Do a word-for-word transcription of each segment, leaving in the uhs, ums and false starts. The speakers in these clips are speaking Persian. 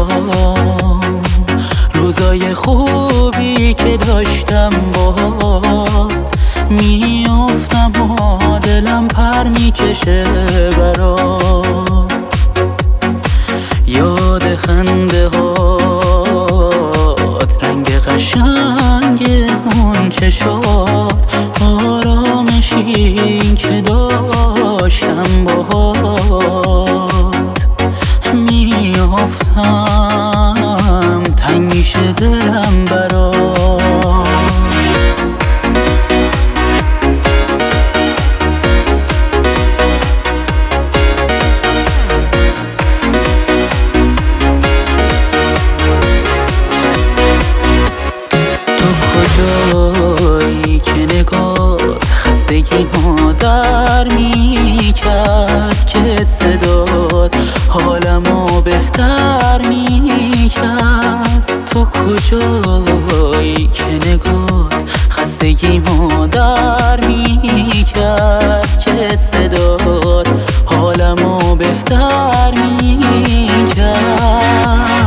برام، روزای خوبی که داشتم باهات میافتم و دلم پر میکشه برات. یاد خنده هات، رنگ قشنگ اون چشات، آرامشی که داشتم باهات میافتم، تنگ میشه دلم برات. کجایی که نگات خستگی ما در میکرد، که صدات حالمو بهتر میکرد. تو کجایی که نگات خستگی ما در میکرد، که صدات حالمو بهتر میکرد.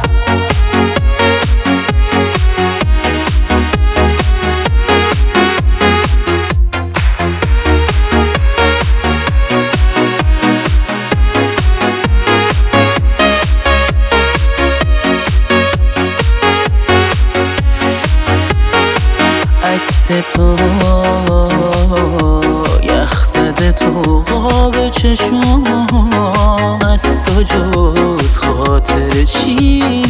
عکس تو یخ زده تو قاب چشم، از تو جز خاطر چی